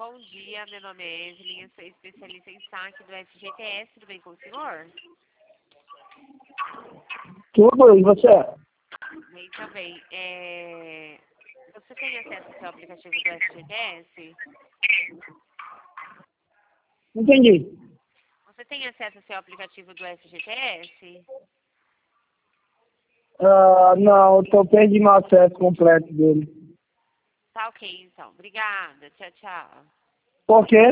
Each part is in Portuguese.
Bom dia, meu nome é Evelyn, eu sou especialista em saque do FGTS, tudo bem com o senhor? Tudo, e você? Bem, também. Você tem acesso ao seu aplicativo do FGTS? Entendi. Você tem acesso ao seu aplicativo do FGTS? Não, eu tô perdendo o acesso completo dele. Tá ok, então. Obrigada. Tchau, tchau. Por quê?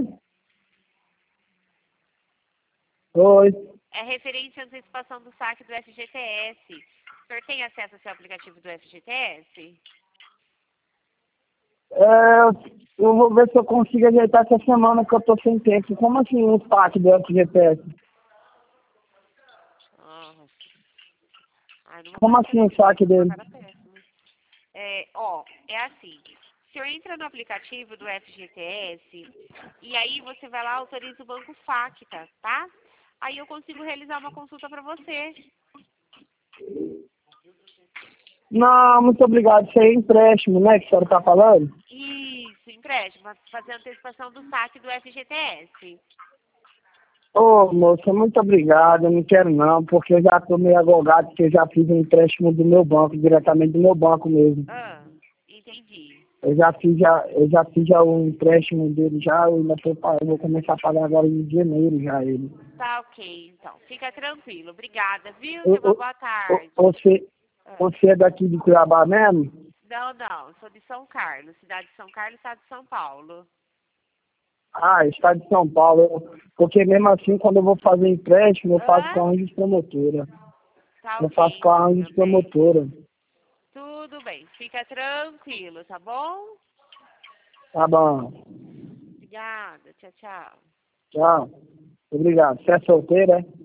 Oi. É referente à antecipação do saque do FGTS. O senhor tem acesso ao seu aplicativo do FGTS? Eu vou ver se eu consigo ajeitar essa semana que eu tô sem tempo. Como assim um saque do FGTS? Nossa. Ai, não vou Como falar assim um assim, saque uma dele? cara péssima. É assim. O senhor entra no aplicativo do FGTS e aí você vai lá, autoriza o banco Facta, tá? Aí eu consigo realizar uma consulta para você. Não, muito obrigado. Isso aí é empréstimo, né, que a senhora tá falando? Isso, empréstimo, fazer a antecipação do saque do FGTS. Ô, moça, muito obrigado. Eu não quero não, porque eu já tô meio agogado, porque eu já fiz um empréstimo do meu banco, diretamente do meu banco mesmo. Ah, entendi. Eu já fiz um empréstimo dele já, eu vou começar a pagar agora em janeiro já ele. Tá ok, então. Fica tranquilo. Obrigada, viu? Ô, Tenha uma ô, boa tarde. Você, Ah, você é daqui de Cuiabá mesmo? não. Sou de São Carlos, cidade de São Carlos, estado de São Paulo. Ah, estado de São Paulo. Porque mesmo assim, quando eu vou fazer empréstimo, eu faço Hã? com a Anjos Promotora. Tá Eu faço ok, com a então, Anjos meu bem. Promotora. Tudo bem. Fica tranquilo, tá bom? Tá bom. Obrigada. Tchau, tchau. Tchau. Obrigado. Você é solteira, é?